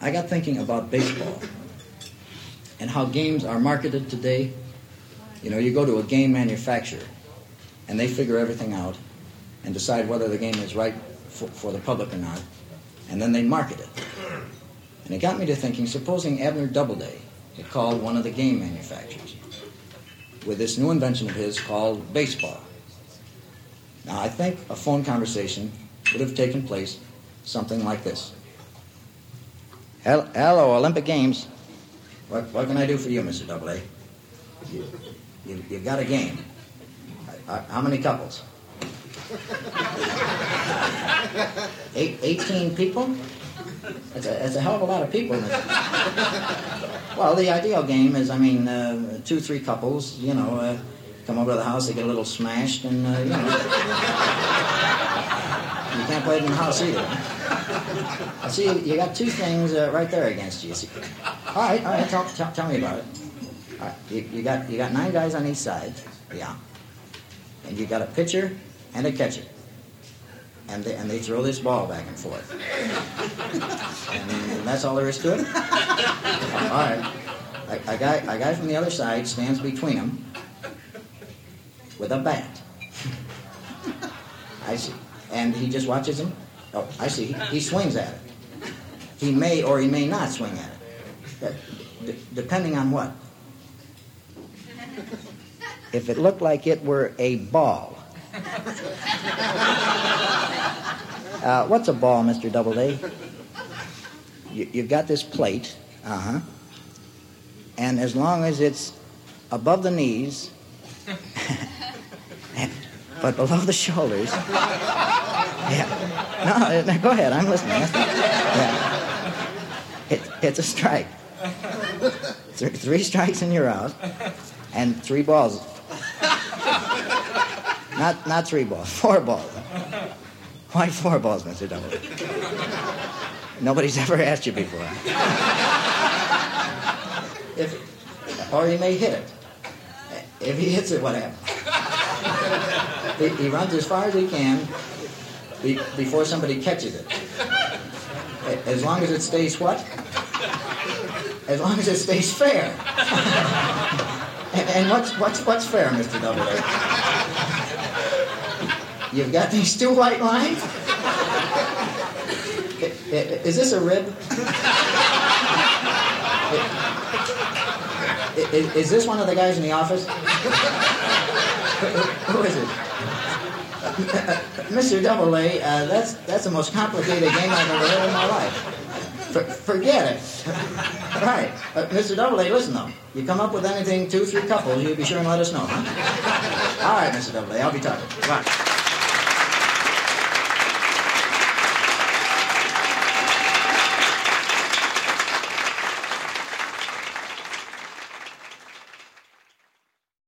I got thinking about baseball and how games are marketed today. You know, you go to a game manufacturer and they figure everything out and decide whether the game is right for the public or not, and then they market it. And it got me to thinking, supposing Abner Doubleday had called one of the game manufacturers with this new invention of his called baseball. Now, I think a phone conversation would have taken place something like this. Hello, Olympic Games. What can I do for you, Mr. Doubleday? You've got a game. How many couples? 18 people? That's a hell of a lot of people. Well, the ideal game is, 2-3 couples, come over to the house, they get a little smashed, and, you can't play it in the house either. I see you got two things right there against you. All right, tell me about it. All right, you got 9 guys on each side, yeah, and you got a pitcher and a catcher, and they throw this ball back and forth, and that's all there is to it. All right, a guy from the other side stands between them with a bat. I see. And he just watches him. Oh, I see. He swings at it. He may or he may not swing at it. Depending on what? If it looked like it were a ball. What's a ball, Mr. Doubleday? You've got this plate. Uh-huh. And as long as it's above the knees, but below the shoulders. Yeah. No, go ahead. I'm listening. Yeah. It's a strike. 3 strikes and you're out. And 3 balls. Not 3 balls. 4 balls. Why 4 balls, Mr. Doubleday? Nobody's ever asked you before. Or he may hit it. If he hits it, what happens? He runs as far as he can before somebody catches it. As long as it stays what? As long as it stays fair. And what's fair, Mr. Doubleday? You've got these 2 white lines? Is this a rib? Is this one of the guys in the office? Who is it? Mr. Doubleday, that's the most complicated game I've ever heard in my life. Forget it. Right. Mr. Doubleday, listen, though. You come up with anything, 2-3 couples, you'll be sure and let us know, huh? All right, Mr. Doubleday, I'll be talking. Bye.